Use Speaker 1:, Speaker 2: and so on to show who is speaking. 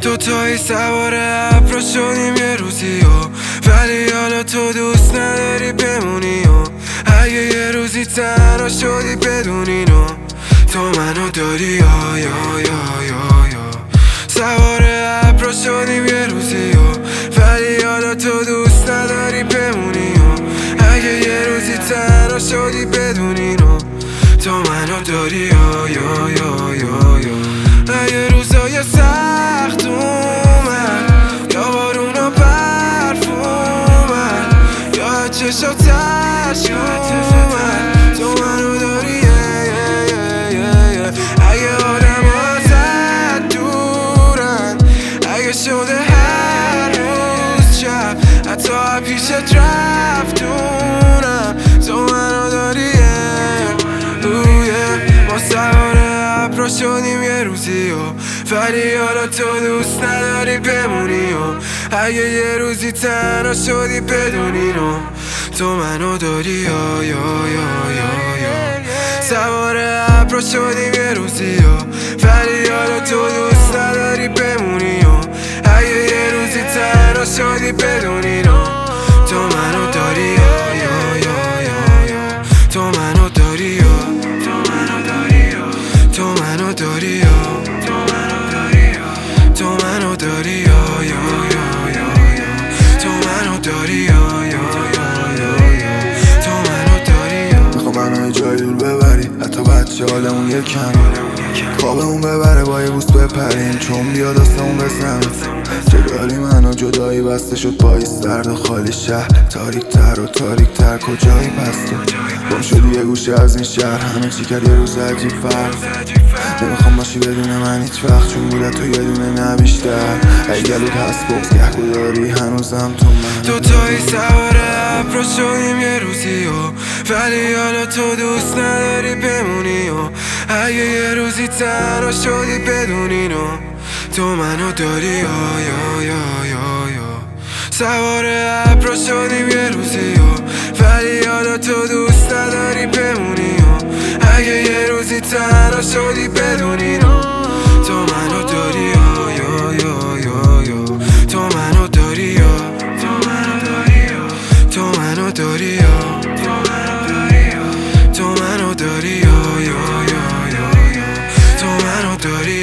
Speaker 1: دوتایی سوار ابر شدیم یه روزی ولی حالا تو دوست نداری بمونی اگه یه روزی تنها شدی بدون اینو تو منو داری یا یا یا یا یا سوار ابر شدیم یه روزی ولی حالا تو دوست نداری بمونی اگه یه روزی تنها شدی بدون اینو تو منو داری یا یا یا یا یا اگه روزای سخت اومد یا بارون و برف اومد یا چشات ترش اومد تو منو داری اگه آدم ازت دورن اگه شده هر روز شب حتی پیشت رفتونم تو منو داری ما سوار ابر شدیم یه روزی ولی حالا تو دوست نداری بمونی اگه یه روزی تنها شدی بدون اینو تو منو داری یا یا یا یا یا سوار ابر شدیم یه روزی ولی حالا تو دوست نداری بمونی اگه یه روزی تنها شدی بدون اینو تو منو داری یا یا یا یا تو منو داری یا تو منو داری یا تو منو داری یا یا یا یا تو منو داری یا یا یا یا تو منو داری یا
Speaker 2: میخوام منو یه جای دور ببری حتی بچه حالمون یه کم خوابمون ببره با یه بوس بپریم چون بیاد آسمون بزنم جدالی منو جدایی بسته شد پای سرد و خالی شهر تاریک تر و تاریک تر کجایی پس تو گم شدی یه گوشه از این شهر همه چی کرد یه روز عجیب فرق نمیخوام باشی بدون من هیچ وقت چون بوده تو یه دونه نه بیشتر ای گلوت هست بغز گهگو داری هنوزم تو من
Speaker 1: دوتایی سوار ابر شدیم یه روزی ولی حالا تو دوست نداری بمونی اگه یه روزی تنها شدی بدون اینو تو منو داری یا یا یا یا یا سوار ابر شدیم یه روزی ولی حالا تو دوست نداری بمونی اگه یه روزی تنها شدی بدون اینو تو منو داری یا یا یا یا یا تو منو داری یا تو منو داری یا تو منو داری یا تو منو داری یا یا یا یا تو منو داری